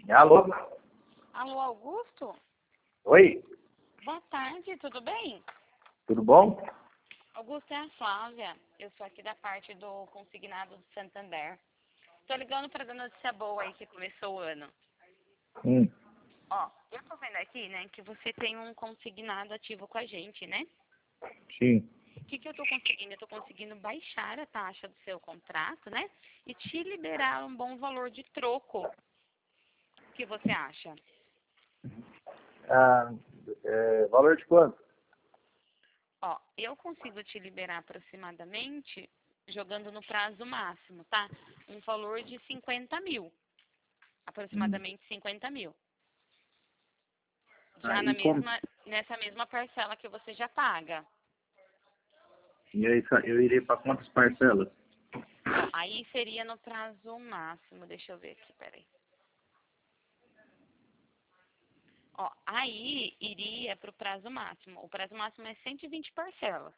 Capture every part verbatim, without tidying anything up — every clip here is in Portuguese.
Alô? Alô, Augusto? Oi, Boa tarde, tudo bem? tudo bom? Augusto, é a Flávia. Eu sou aqui da parte do consignado do Santander. Tô ligando para dar notícia boa aí que começou o ano. Hum, Ó, eu tô vendo aqui, né, que você tem um consignado ativo com a gente, né? sim. O que, que eu tô conseguindo? Eu tô conseguindo baixar a taxa do seu contrato, né? E te liberar um bom valor de troco. O que você acha? Ah, é, valor de quanto? Ó, eu consigo te liberar aproximadamente, jogando no prazo máximo, tá? Um valor de cinquenta mil. Hum. Aproximadamente cinquenta mil. Já na Aí como? mesma, nessa mesma parcela que você já paga. E aí sa- eu irei para quantas parcelas? Ó, aí seria no prazo máximo. Deixa eu ver aqui, peraí. Ó, aí iria para o prazo máximo. O prazo máximo é cento e vinte parcelas.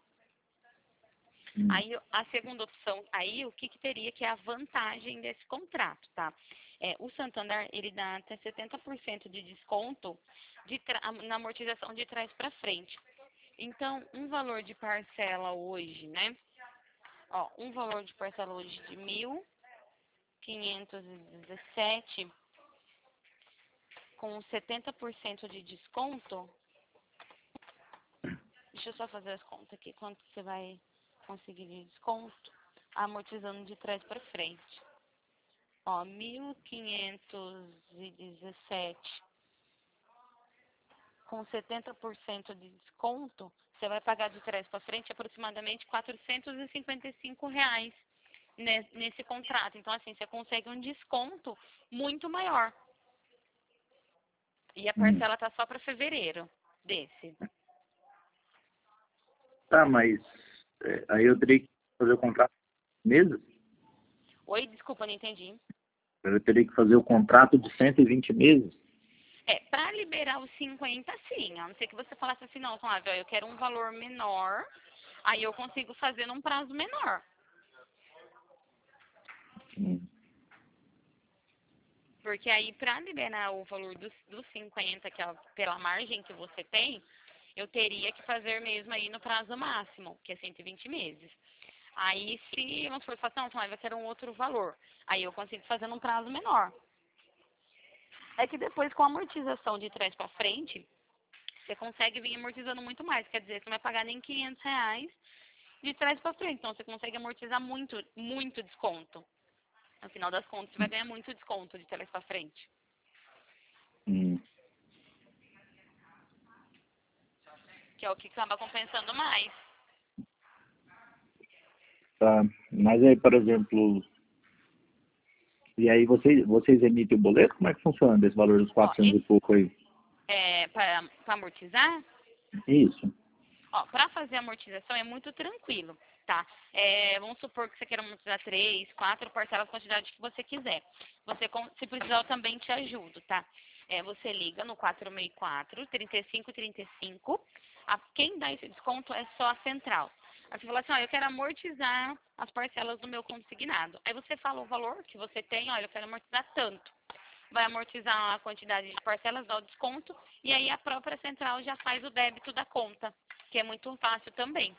Hum. Aí a segunda opção, aí o que, que teria que é a vantagem desse contrato, tá? É, o Santander, ele dá até setenta por cento de desconto de tra- na amortização de trás para frente. Então, um valor de parcela hoje, né? Ó, um valor de parcela hoje de mil quinhentos e dezessete com setenta por cento de desconto. Deixa eu só fazer as contas aqui. Quanto você vai conseguir de desconto? Amortizando de trás para frente. Ó, mil quinhentos e dezessete com setenta por cento de desconto, você vai pagar de trás para frente aproximadamente quatrocentos e cinquenta e cinco reais ne- nesse contrato. Então, assim, você consegue um desconto muito maior. E a Hum. parcela tá só para fevereiro desse. Tá, mas é, aí eu teria que fazer o contrato meses? Oi, desculpa, não entendi. Eu teria que fazer o contrato de cento e vinte meses? É, para liberar os cinquenta, sim. A não ser que você falasse assim, não, Flávio, eu quero um valor menor, aí eu consigo fazer num prazo menor. Hum. Porque aí, para liberar o valor dos, dos cinquenta, que é pela margem que você tem, eu teria que fazer mesmo aí no prazo máximo, que é cento e vinte meses. Aí, se vamos for falar, não, Flávio, eu quero um outro valor, aí eu consigo fazer num prazo menor. É que depois, com a amortização de trás para frente, você consegue vir amortizando muito mais. Quer dizer, você não vai pagar nem quinhentos reais de trás para frente. Então, você consegue amortizar muito, muito desconto. No final das contas, você vai ganhar muito desconto de trás para frente. Hum. Que é o que acaba compensando mais. Tá, mas aí, por exemplo, e aí vocês, vocês emitem o boleto? Como é que funciona desse valor dos Ó, quatrocentos e esse, pouco aí? é, para amortizar, Isso. ó, para fazer a amortização é muito tranquilo, tá? É, vamos supor que você queira amortizar três, quatro parcelas, a quantidade que você quiser. Você, com- se precisar, eu também te ajudo, tá? É, você liga no quatro seis quatro, trinta e cinco trinta e cinco. A, quem dá esse desconto é só a central. Aí você fala assim, ó, eu quero amortizar as parcelas do meu consignado. Aí você fala o valor que você tem, olha, eu quero amortizar tanto. Vai amortizar a quantidade de parcelas, dá o desconto, e aí a própria central já faz o débito da conta, que é muito fácil também.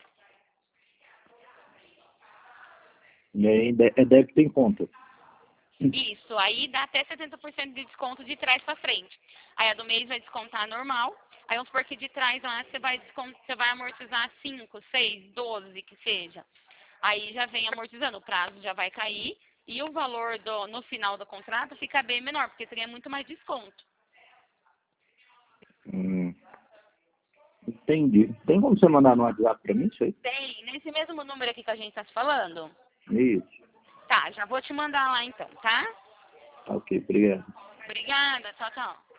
E aí de- é débito em conta. Isso, aí dá até setenta por cento de desconto de trás para frente. Aí a do mês vai descontar normal, aí vamos supor que de trás lá você vai, descont... você vai amortizar cinco, seis, doze, que seja. Aí já vem amortizando, o prazo já vai cair, e o valor do, no final do contrato fica bem menor, porque você ganha muito mais desconto. Hum. Entendi. Tem como você mandar no WhatsApp pra mim isso aí? Tem, nesse mesmo número aqui que a gente está se falando? Isso. Tá, já vou te mandar lá então, tá? Ok, obrigado. Obrigada, tchau, tchau.